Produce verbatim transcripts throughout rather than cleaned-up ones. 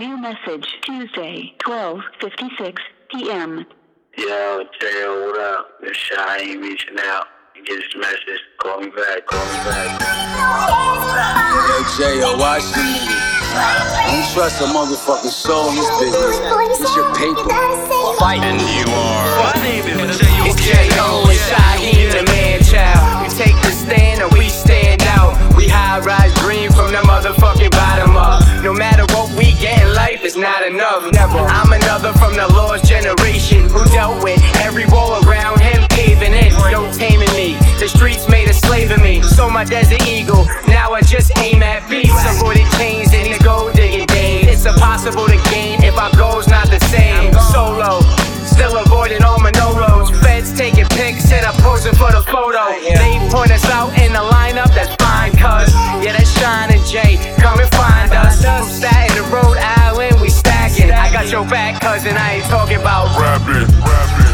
New message, Tuesday, twelve fifty-six p.m. Yo, J O, what up? It's Shy reaching out. You get this message, call me back, call me back. Yo, J O, watch the nigga. Don't trust a motherfucking soul in this business. It's your paper. Fighting you are. My name is J O. It's J O and Shaheem, the man child. We take the stand and we stand out. We high rise dream from the motherfucking bottom up. No matter what we get in life, it's not enough. Never. I'm another from the lost generation who dealt with every wall around him caving in. No taming me. The streets made a slave of me. So my desert eagle. Now I just aim at beats. Avoided chains and the gold digging game. It's impossible to gain if our goal's not the same. Solo. Still avoiding all Manolos. Feds taking pics and I'm posing for the photo. They point us out in the lineup, that's fine, cuz yeah, that's Shine and Jay, come and find us. From Staten to Rhode Island, we stacking. I got your back, cousin, I ain't talking about rapping, rapping.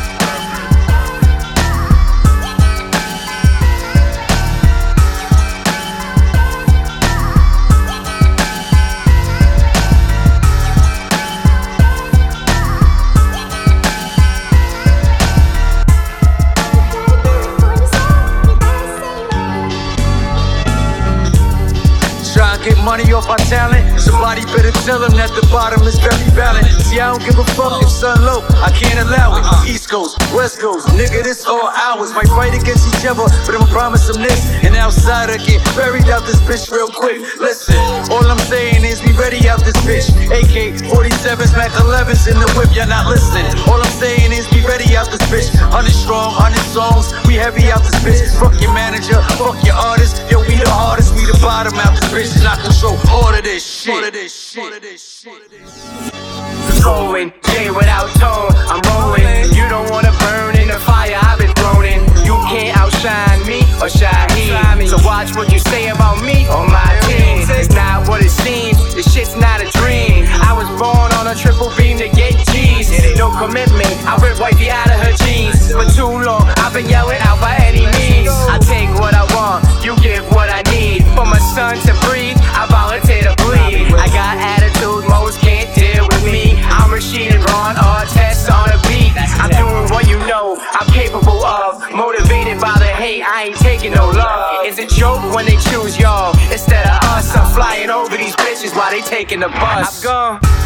Get money off our talent. Somebody better tell them that the bottom is very balanced. See, I don't give a fuck if sun low, I can't allow it. East Coast, West Coast, nigga, this all ours. Might fight against each other, but I'ma promise them this. An outsider get buried out this bitch real quick. Listen, all I'm saying is be ready out this bitch. A K forty-sevens, Mac elevens in the whip, y'all not listening. All I'm saying is be ready out this bitch. Hundred strong, hundred songs, we heavy out this bitch. Fuck your manager, fuck your artist. Yo, we the hardest, we the bottom out this bitch. I control all of this shit. All of this shit. All of this shit. Controlling, J without tone, I'm rolling. You don't wanna burn in the fire I've been thrown in. You can't outshine me or Shaheem. So watch what you say about me on my team. It's not what it seems, this shit's not a dream. I was born on a triple beam to get G's. No commitment, I rip wifey out of her jeans. For too long, I've been yelling out by any means. I take what I want, you give what I need. For my son to breathe, I volunteer to bleed. I got attitude, most can't deal with me. I'm Rashid and Ron, all tests on a beat. I'm doing what you know I'm capable of. Motivated by the hate, I ain't taking no love. It's a joke when they choose y'all instead of us. I'm flying over these bitches while they taking the bus. I'm gone.